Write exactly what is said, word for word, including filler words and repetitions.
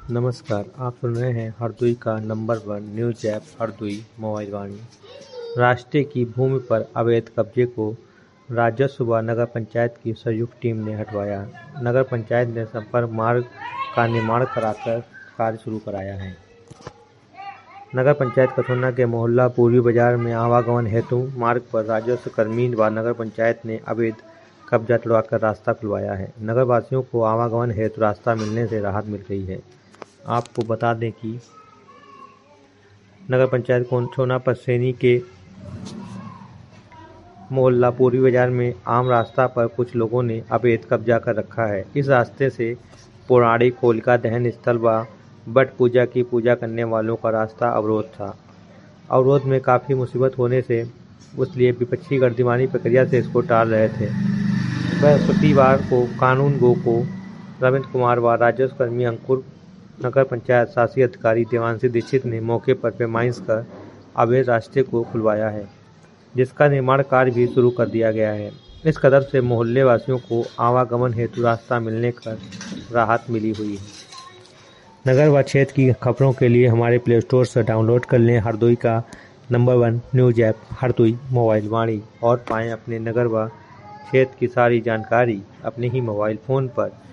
नमस्कार, आप सुन रहे हैं हरदोई का number one news app Hardoi mobile Vani. राष्ट्र की भूमि पर अवैध कब्जे को राजस्व व नगर पंचायत की संयुक्त टीम ने हटवाया। नगर पंचायत ने संपर्क मार्ग का निर्माण कराकर कार्य शुरू कराया है। नगर पंचायत कथौना के मोहल्ला पूर्वी बाजार में आवागमन हेतु मार्ग पर राजस्व कर्मी व नगर पंचायत ने अवैध कब्जा तुड़वाकर रास्ता खुलवाया है। नगर वासियों को आवागमन हेतु रास्ता मिलने से राहत मिल गई है। आपको बता दें कि नगर पंचायत कथौना पसरेनी के मोहल्ला पूर्वी बाजार में आम रास्ता पर कुछ लोगों ने अवैध कब्जा कर रखा है। इस रास्ते से पौराणिक होलिका दहन स्थल व बट पूजा की पूजा करने वालों का रास्ता अवरोध था। अवरोध में काफ़ी मुसीबत होने से इसलिए विपक्षी गद्दीमानी प्रक्रिया से इसको टाल रहे थे। बृहस्पतिवार को कानून गो को रविंद्र कुमार व राजस्व कर्मी अंकुर, नगर पंचायत शासी अधिकारी देवांशी दीक्षित ने मौके पर पैमाइश कर अवैध रास्ते को खुलवाया है, जिसका निर्माण कार्य भी शुरू कर दिया गया है। इस कदम से मोहल्ले वासियों को आवागमन हेतु रास्ता मिलने कर राहत मिली हुई है। नगर व क्षेत्र की खबरों के लिए हमारे प्ले स्टोर से डाउनलोड कर लें हरदोई का number one news app Hardoi mobile Vani और पाएं अपने नगर व क्षेत्र की सारी जानकारी अपने ही मोबाइल फ़ोन पर।